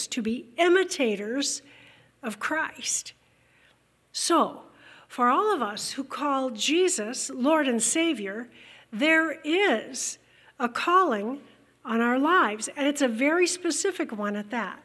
to be imitators of Christ. So, for all of us who call Jesus Lord and Savior, there is a calling on our lives, and it's a very specific one at that.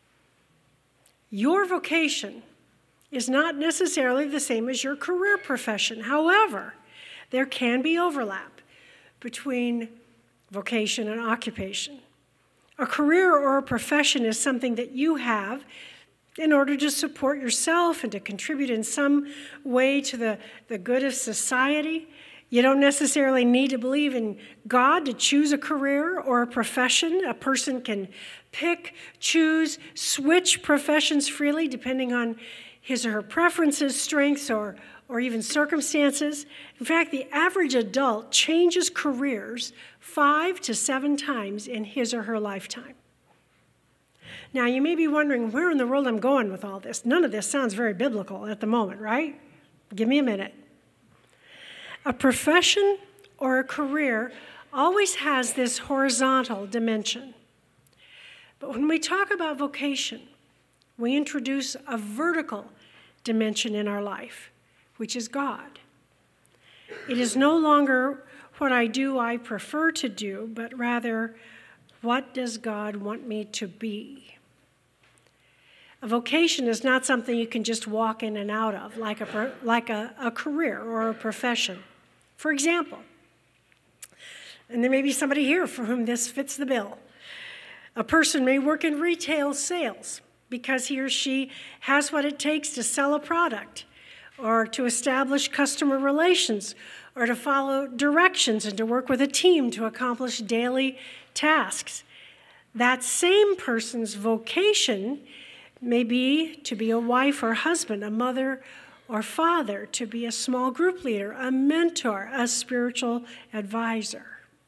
Your vocation is not necessarily the same as your career profession. However, there can be overlap between vocation and occupation. A career or a profession is something that you have in order to support yourself and to contribute in some way to the good of society. You don't necessarily need to believe in God to choose a career or a profession. A person can pick, choose, switch professions freely depending on his or her preferences, strengths, or even circumstances. In fact, the average adult changes careers 5 to 7 times in his or her lifetime. Now, you may be wondering where in the world I'm going with all this. None of this sounds very biblical at the moment, right? Give me a minute. A profession or a career always has this horizontal dimension. But when we talk about vocation, we introduce a vertical dimension in our life, which is God. It is no longer what I prefer to do, but rather, what does God want me to be? A vocation is not something you can just walk in and out of, like a career or a profession. For example, and there may be somebody here for whom this fits the bill. A person may work in retail sales because he or she has what it takes to sell a product, or to establish customer relations, or to follow directions and to work with a team to accomplish daily tasks. That same person's vocation may be to be a wife or husband, a mother or father, to be a small group leader, a mentor, a spiritual advisor.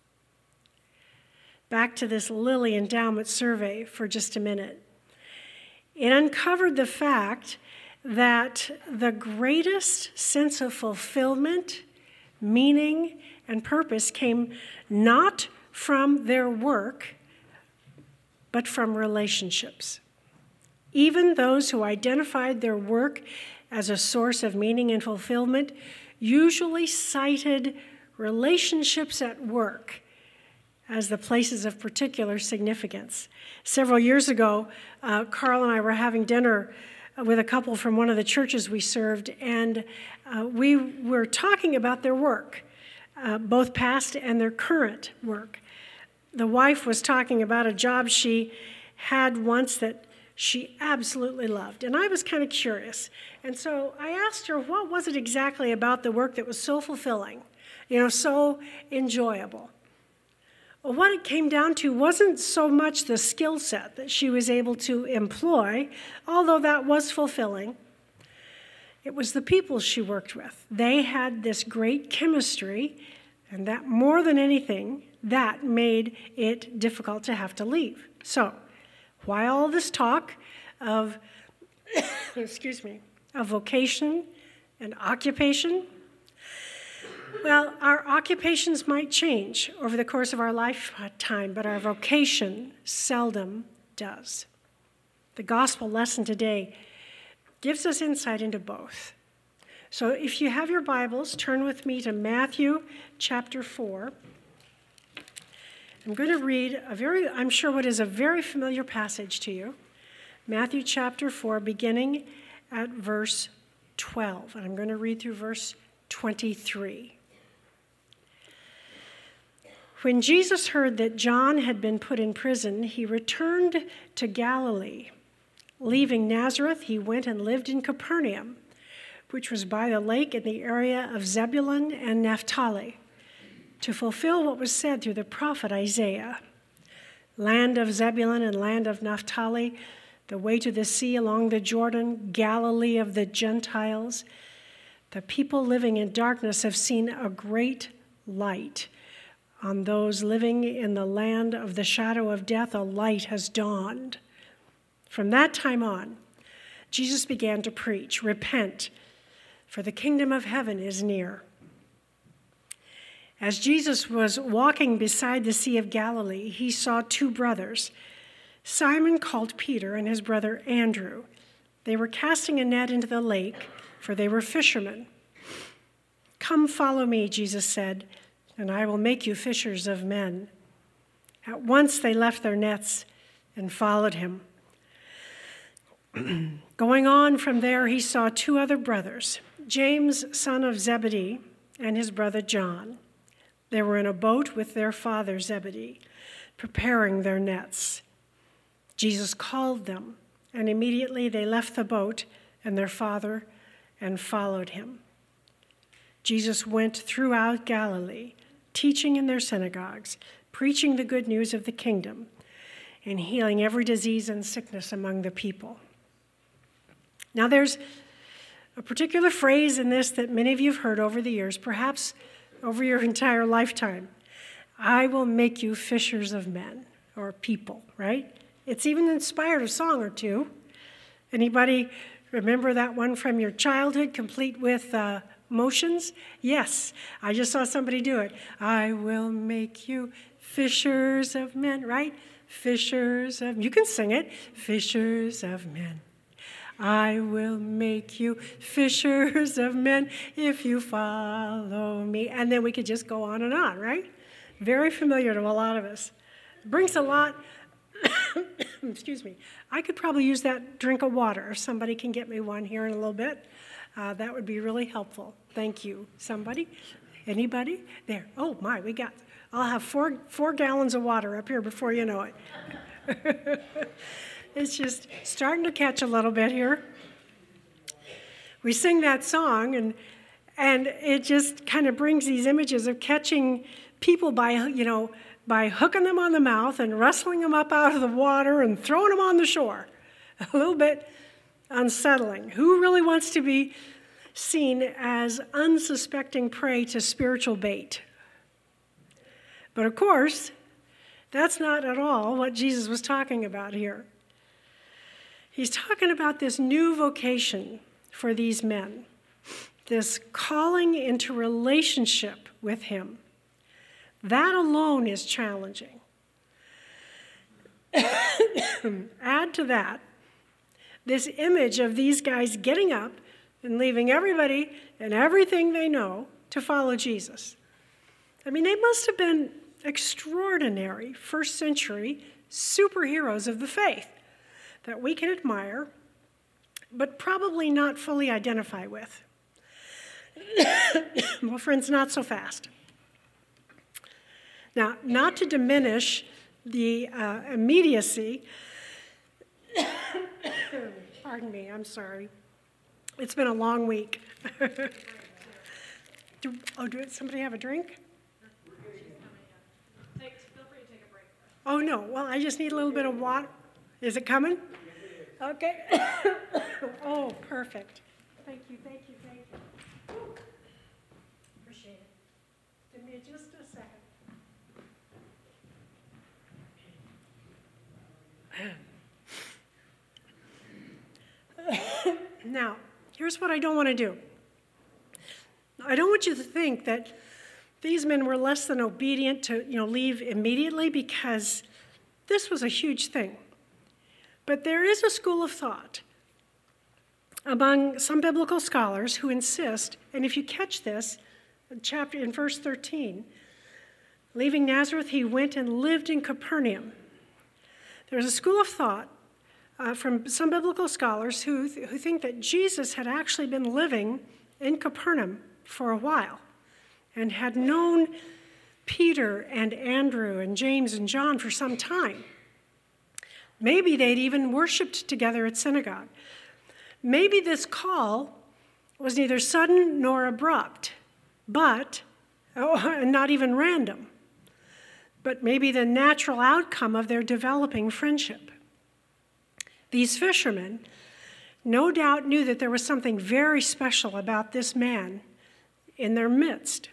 Back to this Lilly Endowment survey for just a minute. It uncovered the fact that the greatest sense of fulfillment, meaning, and purpose came not from their work, but from relationships. Even those who identified their work as a source of meaning and fulfillment usually cited relationships at work as the places of particular significance. Several years ago, Carl and I were having dinner with a couple from one of the churches we served, and we were talking about their work, both past and their current work. The wife was talking about a job she had once that she absolutely loved, and I was kind of curious. And so I asked her, what was it exactly about the work that was so fulfilling, so enjoyable? Well, what it came down to wasn't so much the skill set that she was able to employ, although that was fulfilling. It was the people she worked with. They had this great chemistry, and that more than anything, that made it difficult to have to leave. So, why all this talk of, of vocation and occupation? Well, our occupations might change over the course of our lifetime, but our vocation seldom does. The gospel lesson today gives us insight into both. So if you have your Bibles, turn with me to Matthew chapter 4. I'm going to read I'm sure what is a very familiar passage to you. Matthew chapter 4, beginning at verse 12. And I'm going to read through verse 23. When Jesus heard that John had been put in prison, he returned to Galilee. Leaving Nazareth, he went and lived in Capernaum, which was by the lake in the area of Zebulun and Naphtali, to fulfill what was said through the prophet Isaiah. Land of Zebulun and land of Naphtali, the way to the sea along the Jordan, Galilee of the Gentiles. The people living in darkness have seen a great light. On those living in the land of the shadow of death, a light has dawned. From that time on, Jesus began to preach, "Repent, for the kingdom of heaven is near." As Jesus was walking beside the Sea of Galilee, he saw 2 brothers, Simon called Peter and his brother Andrew. They were casting a net into the lake, for they were fishermen. "Come, follow me," Jesus said, "and I will make you fishers of men." At once they left their nets and followed him. Going on from there, he saw two other brothers, James, son of Zebedee, and his brother John. They were in a boat with their father Zebedee, preparing their nets. Jesus called them, and immediately they left the boat and their father and followed him. Jesus went throughout Galilee, teaching in their synagogues, preaching the good news of the kingdom, and healing every disease and sickness among the people. Now there's a particular phrase in this that many of you have heard over the years, perhaps over your entire lifetime. I will make you fishers of men, or people, right? It's even inspired a song or two. Anybody remember that one from your childhood, complete with motions? Yes, I just saw somebody do it. I will make you fishers of men, right? Fishers of, you can sing it. Fishers of men. I will make you fishers of men if you follow me. And then we could just go on, right? Very familiar to a lot of us. Brings a lot, excuse me. I could probably use that drink of water. If somebody can get me one here in a little bit, that would be really helpful. Thank you. Somebody? Anybody? There. Oh my, I'll have four gallons of water up here before you know it. It's just starting to catch a little bit here. We sing that song, and it just kind of brings these images of catching people by hooking them on the mouth and wrestling them up out of the water and throwing them on the shore. A little bit unsettling. Who really wants to be seen as unsuspecting prey to spiritual bait? But of course, that's not at all what Jesus was talking about here. He's talking about this new vocation for these men, this calling into relationship with him. That alone is challenging. Add to that this image of these guys getting up and leaving everybody and everything they know to follow Jesus. I mean, they must have been extraordinary first century superheroes of the faith that we can admire, but probably not fully identify with. Well, friends, not so fast. Now, not to diminish the immediacy, pardon me, I'm sorry. It's been a long week. Do somebody have a drink? Feel free to take a break. Oh, no. Well, I just need a little bit of water. Is it coming? Okay. Oh, perfect. Thank you. Whew. Appreciate it. Give me just a second. Now, here's what I don't want to do. I don't want you to think that these men were less than obedient to, leave immediately, because this was a huge thing. But there is a school of thought among some biblical scholars who insist, and if you catch this chapter in verse 13, leaving Nazareth, he went and lived in Capernaum. There's a school of thought from some biblical scholars who think that Jesus had actually been living in Capernaum for a while and had known Peter and Andrew and James and John for some time. Maybe they'd even worshiped together at synagogue. Maybe this call was neither sudden nor abrupt, and not even random, but maybe the natural outcome of their developing friendship. These fishermen no doubt knew that there was something very special about this man in their midst.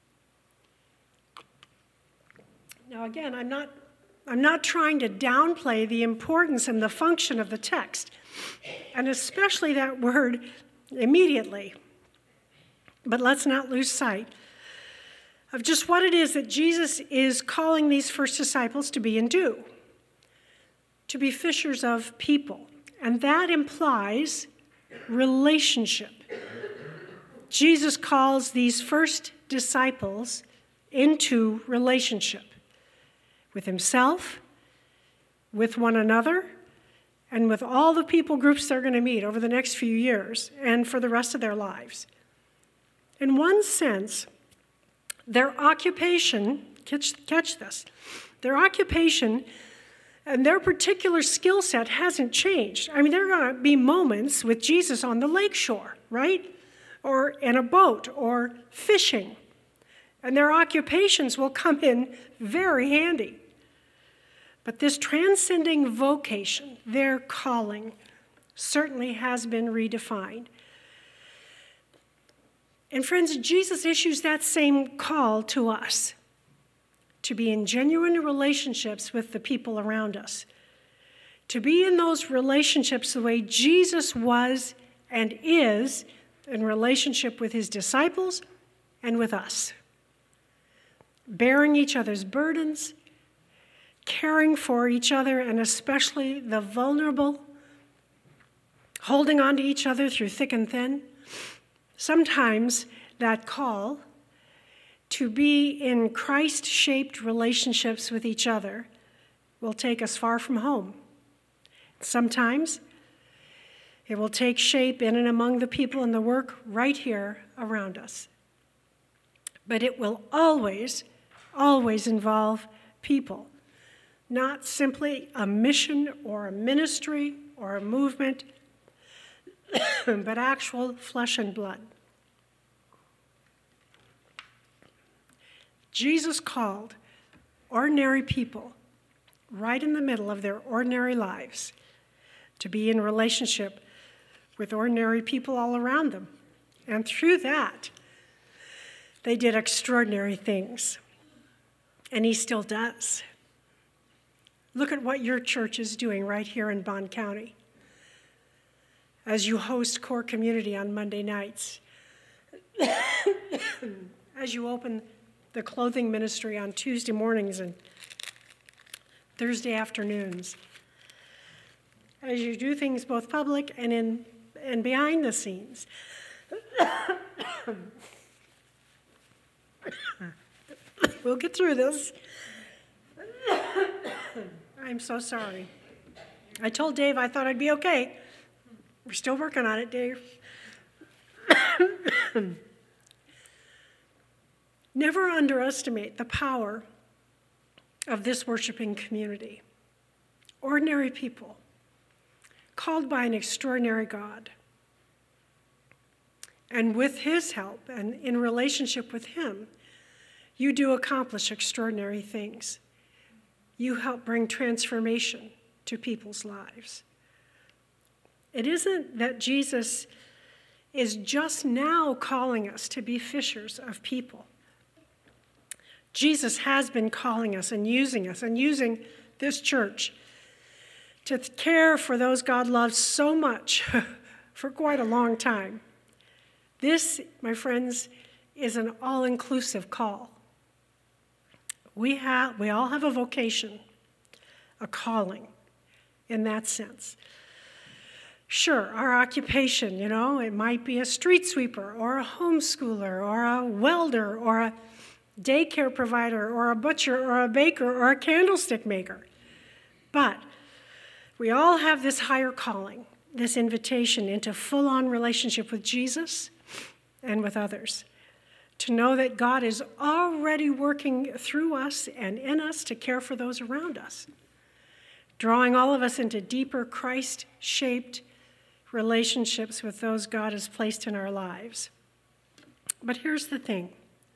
Now again, I'm not trying to downplay the importance and the function of the text, and especially that word immediately. But let's not lose sight of just what it is that Jesus is calling these first disciples to be and do. to be fishers of people, and that implies relationship. Jesus calls these first disciples into relationship with himself, with one another, and with all the people groups they're going to meet over the next few years and for the rest of their lives. In one sense, their occupation, catch this, their occupation and their particular skill set hasn't changed. I mean, there are going to be moments with Jesus on the lakeshore, right? Or in a boat, or fishing. And their occupations will come in very handy. But this transcending vocation, their calling, certainly has been redefined. And friends, Jesus issues that same call to us, to be in genuine relationships with the people around us, to be in those relationships the way Jesus was and is in relationship with his disciples and with us, bearing each other's burdens, caring for each other, and especially the vulnerable, holding on to each other through thick and thin. Sometimes that call to be in Christ-shaped relationships with each other will take us far from home. Sometimes it will take shape in and among the people and the work right here around us. But it will always, always involve people, not simply a mission or a ministry or a movement, but actual flesh and blood. Jesus called ordinary people right in the middle of their ordinary lives to be in relationship with ordinary people all around them. And through that, they did extraordinary things. And he still does. Look at what your church is doing right here in Bond County as you host Core Community on Monday nights, as you open the clothing ministry on Tuesday mornings and Thursday afternoons, as you do things both public and behind the scenes. We'll get through this. I'm so sorry. I told Dave I thought I'd be okay. We're still working on it, Dave. Never underestimate the power of this worshiping community. Ordinary people, called by an extraordinary God. And with his help and in relationship with him, you do accomplish extraordinary things. You help bring transformation to people's lives. It isn't that Jesus is just now calling us to be fishers of people. Jesus has been calling us and using this church to care for those God loves so much for quite a long time. This, my friends, is an all-inclusive call. We all have a vocation, a calling in that sense. Sure, our occupation, it might be a street sweeper or a homeschooler or a welder or a daycare provider or a butcher or a baker or a candlestick maker. But we all have this higher calling, this invitation into full-on relationship with Jesus and with others, to know that God is already working through us and in us to care for those around us, drawing all of us into deeper Christ-shaped relationships with those God has placed in our lives. But here's the thing.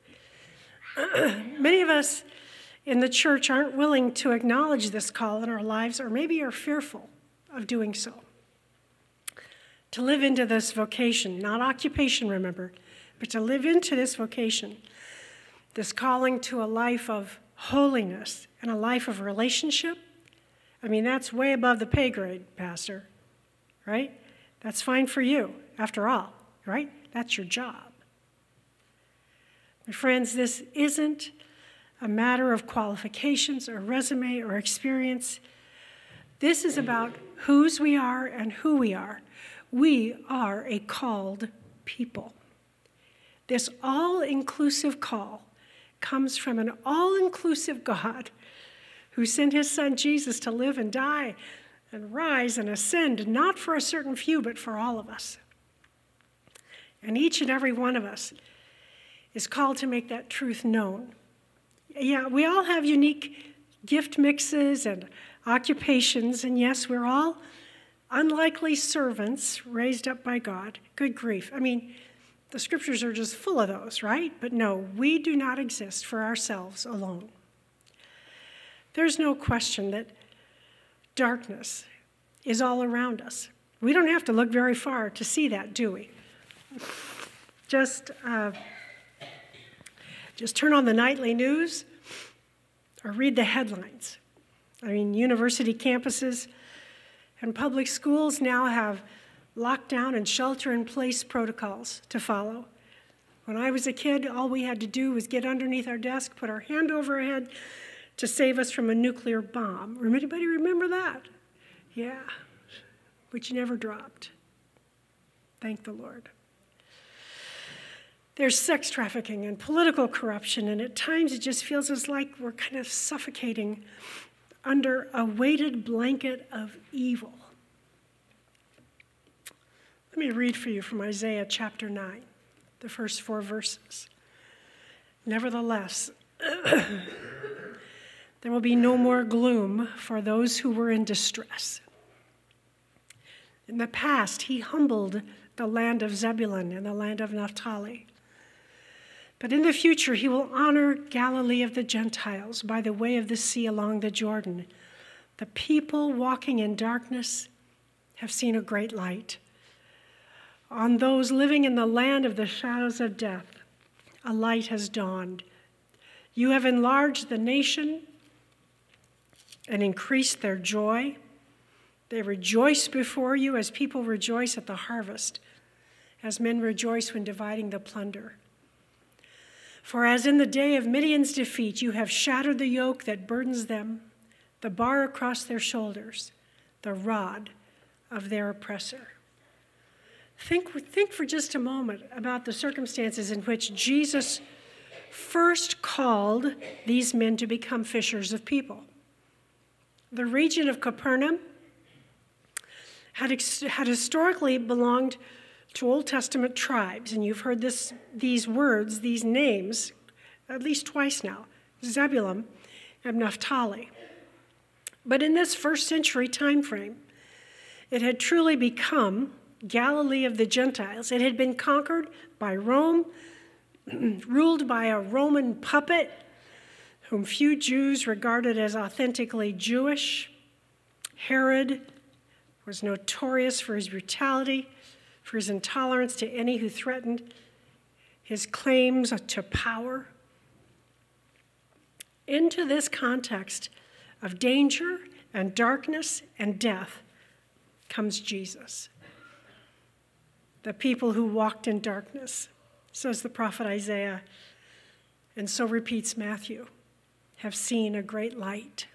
Many of us in the church aren't willing to acknowledge this call in our lives, or maybe are fearful of doing so. To live into this vocation, not occupation, remember, but to live into this vocation, this calling to a life of holiness and a life of relationship. I mean, that's way above the pay grade, Pastor, right? That's fine for you, after all, right? That's your job. My friends, this isn't a matter of qualifications or resume or experience, This is about whose we are and who we are. We are a called people. This all-inclusive call comes from an all-inclusive God who sent his son Jesus to live and die and rise and ascend, not for a certain few, but for all of us. And each and every one of us is called to make that truth known. Yeah, we all have unique gift mixes and occupations, and yes, we're all unlikely servants raised up by God. Good grief. I mean, the scriptures are just full of those, right? But no, we do not exist for ourselves alone. There's no question that darkness is all around us. We don't have to look very far to see that, do we? Just turn on the nightly news or read the headlines. I mean, university campuses and public schools now have lockdown and shelter-in-place protocols to follow. When I was a kid, all we had to do was get underneath our desk, put our hand over our head to save us from a nuclear bomb. Anybody remember that? Yeah, which never dropped. Thank the Lord. There's sex trafficking and political corruption, and at times it just feels as like we're kind of suffocating under a weighted blanket of evil. Let me read for you from Isaiah chapter 9, the first 4 verses. Nevertheless, there will be no more gloom for those who were in distress. In the past, he humbled the land of Zebulun and the land of Naphtali. But in the future, he will honor Galilee of the Gentiles by the way of the sea along the Jordan. The people walking in darkness have seen a great light. On those living in the land of the shadows of death, a light has dawned. You have enlarged the nation and increased their joy. They rejoice before you as people rejoice at the harvest, as men rejoice when dividing the plunder. For as in the day of Midian's defeat, you have shattered the yoke that burdens them, the bar across their shoulders, the rod of their oppressor. Think for just a moment about the circumstances in which Jesus first called these men to become fishers of people. The region of Capernaum had historically belonged to Old Testament tribes, and you've heard these words, these names, at least twice now, Zebulun and Naphtali. But in this first century time frame, it had truly become Galilee of the Gentiles. It had been conquered by Rome, ruled by a Roman puppet, whom few Jews regarded as authentically Jewish. Herod was notorious for his brutality, for his intolerance to any who threatened his claims to power. Into this context of danger and darkness and death comes Jesus. The people who walked in darkness, says the prophet Isaiah, and so repeats Matthew, have seen a great light.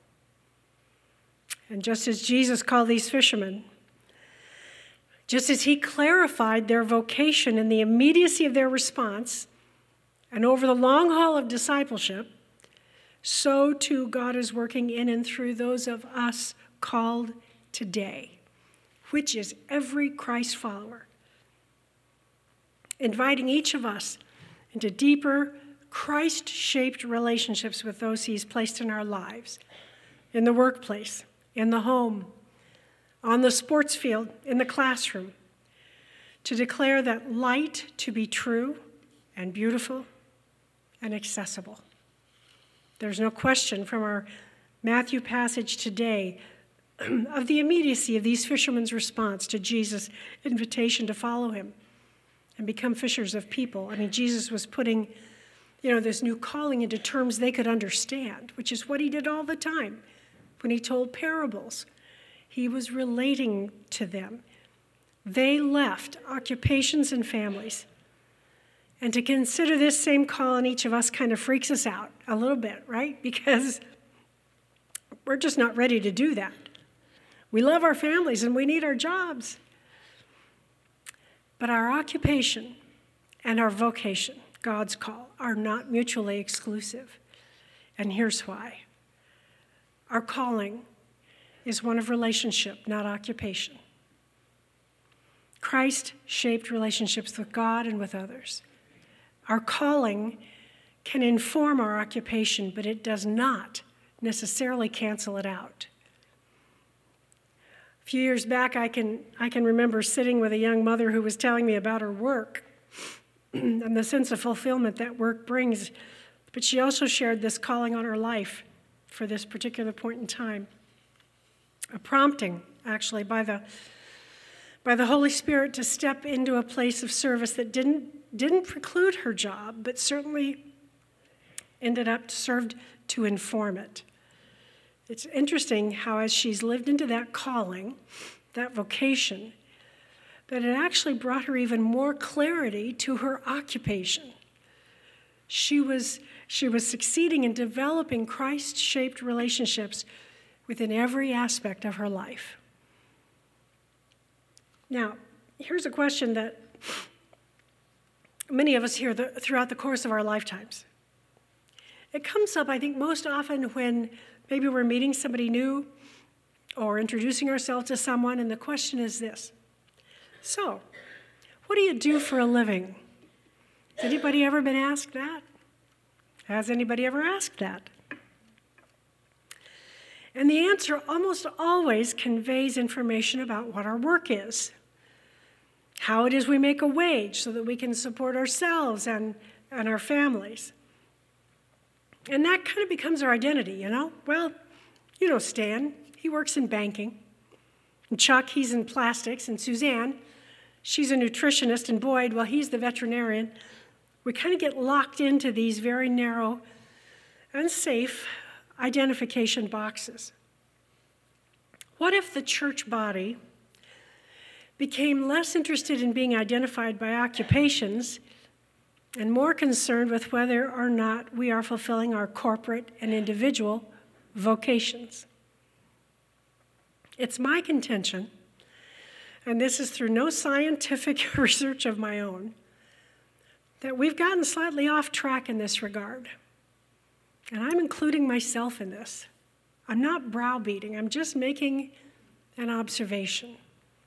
And just as Jesus called these fishermen, just as he clarified their vocation in the immediacy of their response, and over the long haul of discipleship, so too God is working in and through those of us called today, which is every Christ follower, inviting each of us into deeper, Christ-shaped relationships with those he's placed in our lives, in the workplace, in the home, on the sports field, in the classroom, to declare that light to be true and beautiful and accessible. There's no question from our Matthew passage today of the immediacy of these fishermen's response to Jesus' invitation to follow him and become fishers of people. I mean, Jesus was putting, this new calling into terms they could understand, which is what he did all the time when he told parables. He was relating to them. They left occupations and families. And to consider this same call on each of us kind of freaks us out a little bit, right? Because we're just not ready to do that. We love our families and we need our jobs. But our occupation and our vocation, God's call, are not mutually exclusive. And here's why. Our calling is one of relationship, not occupation. Christ shaped relationships with God and with others. Our calling can inform our occupation, but it does not necessarily cancel it out. A few years back, I can remember sitting with a young mother who was telling me about her work and the sense of fulfillment that work brings, but she also shared this calling on her life for this particular point in time. A prompting, actually, by the Holy Spirit to step into a place of service that didn't preclude her job, but certainly ended up served to inform it. It's interesting how as she's lived into that calling, that vocation, that it actually brought her even more clarity to her occupation. She was succeeding in developing Christ-shaped relationships within every aspect of her life. Now, here's a question that many of us hear throughout the course of our lifetimes. It comes up, I think, most often when maybe we're meeting somebody new or introducing ourselves to someone, and the question is this. So, what do you do for a living? Has anybody ever been asked that? Has anybody ever asked that? And the answer almost always conveys information about what our work is, how it is we make a wage so that we can support ourselves and our families. And that kind of becomes our identity, you know? Well, you know Stan, he works in banking. And Chuck, he's in plastics. And Suzanne, she's a nutritionist. And Boyd, well, he's the veterinarian. We kind of get locked into these very narrow, unsafe identification boxes. What if the church body became less interested in being identified by occupations and more concerned with whether or not we are fulfilling our corporate and individual vocations? It's my contention, and this is through no scientific research of my own, that we've gotten slightly off track in this regard. And I'm including myself in this. I'm not browbeating, I'm just making an observation.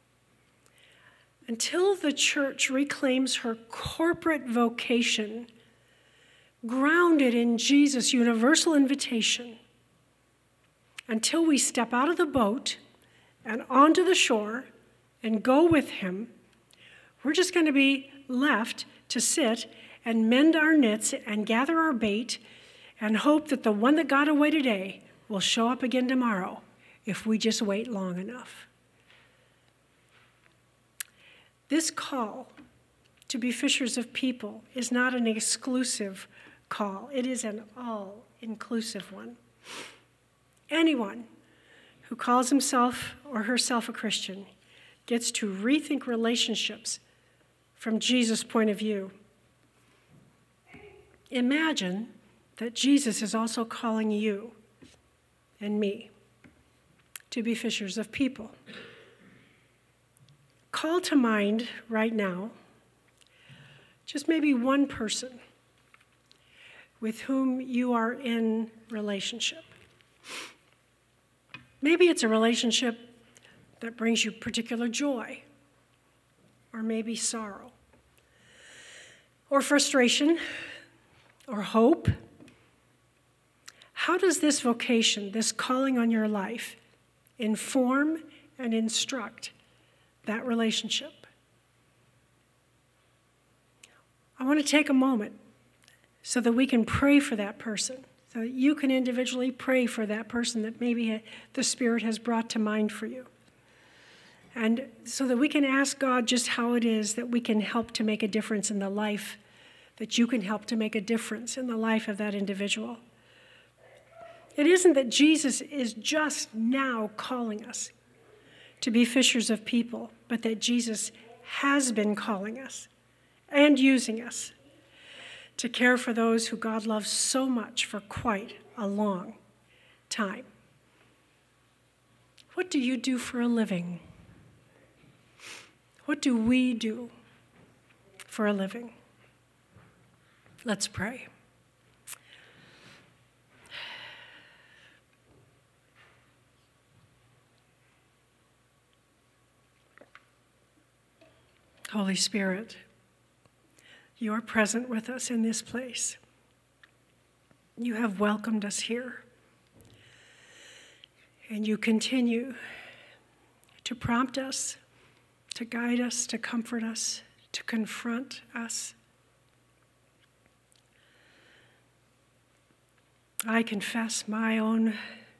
Until the church reclaims her corporate vocation, grounded in Jesus' universal invitation, until we step out of the boat and onto the shore and go with him, we're just going to be left to sit and mend our nets and gather our bait and hope that the one that got away today will show up again tomorrow if we just wait long enough. This call to be fishers of people is not an exclusive call. It is an all-inclusive one. Anyone who calls himself or herself a Christian gets to rethink relationships from Jesus' point of view. Imagine that Jesus is also calling you and me to be fishers of people. Call to mind right now just maybe one person with whom you are in relationship. Maybe it's a relationship that brings you particular joy, or maybe sorrow, or frustration, or hope. How does this vocation, this calling on your life, inform and instruct that relationship? I want to take a moment so that we can pray for that person, so that you can individually pray for that person that maybe the Spirit has brought to mind for you. And so that we can ask God just how it is that we can help to make a difference in the life, that you can help to make a difference in the life of that individual. It isn't that Jesus is just now calling us to be fishers of people, but that Jesus has been calling us and using us to care for those who God loves so much for quite a long time. What do you do for a living? What do we do for a living? Let's pray. Holy Spirit, you are present with us in this place. You have welcomed us here. And you continue to prompt us, to guide us, to comfort us, to confront us. I confess my own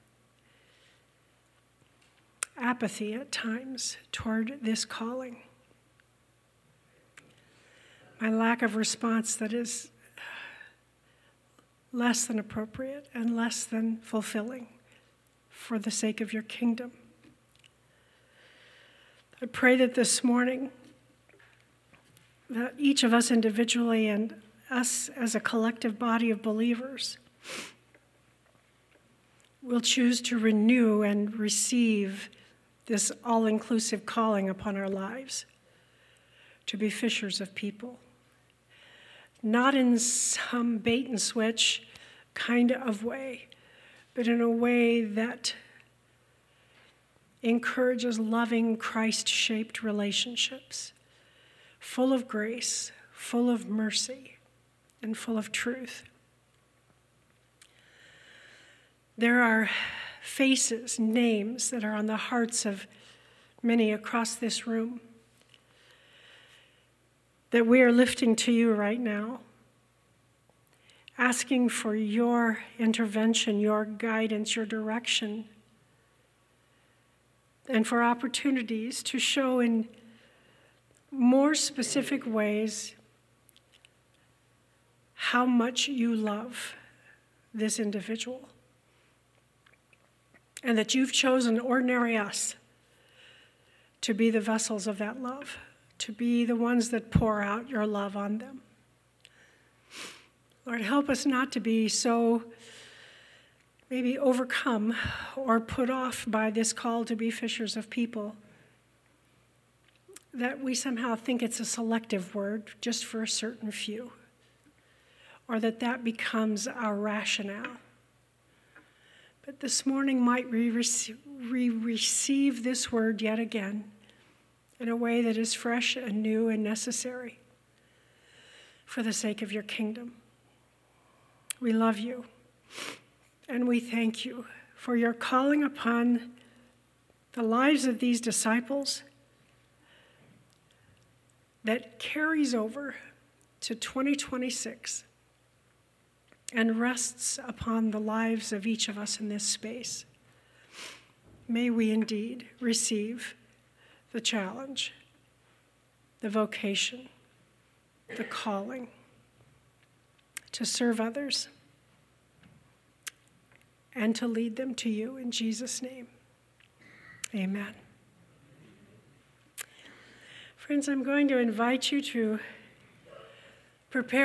apathy at times toward this calling. My lack of response that is less than appropriate and less than fulfilling for the sake of your kingdom. I pray that this morning, that each of us individually and us as a collective body of believers will choose to renew and receive this all-inclusive calling upon our lives to be fishers of people. Not in some bait and switch kind of way, but in a way that encourages loving, Christ-shaped relationships, full of grace, full of mercy, and full of truth. There are faces, names that are on the hearts of many across this room that we are lifting to you right now, asking for your intervention, your guidance, your direction, and for opportunities to show in more specific ways how much you love this individual, and that you've chosen ordinary us to be the vessels of that love, to be the ones that pour out your love on them. Lord, help us not to be so maybe overcome or put off by this call to be fishers of people that we somehow think it's a selective word just for a certain few, or that becomes our rationale. But this morning might we receive this word yet again in a way that is fresh and new and necessary for the sake of your kingdom. We love you, and we thank you for your calling upon the lives of these disciples that carries over to 2026 and rests upon the lives of each of us in this space. May we indeed receive the challenge, the vocation, the calling to serve others and to lead them to you in Jesus' name. Amen. Friends, I'm going to invite you to prepare